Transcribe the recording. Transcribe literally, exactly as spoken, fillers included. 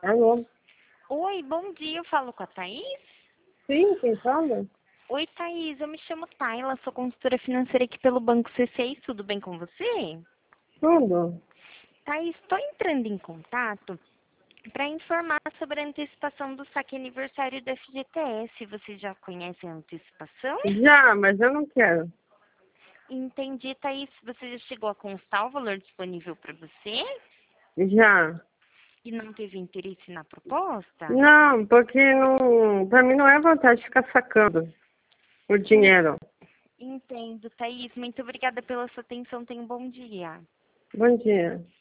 Alô? Oi, bom dia, eu falo com a Thaís? Sim, quem fala? Oi, Thaís, eu me chamo Tayla, sou consultora financeira aqui pelo Banco C seis, tudo bem com você? Tudo? Thaís, estou entrando em contato para informar sobre a antecipação do saque aniversário da F G T S. Você já conhece a antecipação? Já, mas eu não quero. Entendi, Thaís. Você já chegou a constar o valor disponível para você Já. e não teve interesse na proposta? Não, porque não, pra mim não é vontade de ficar sacando o En- dinheiro. Entendo, Thaís. Muito obrigada pela sua atenção. Tenha um bom dia. Bom dia.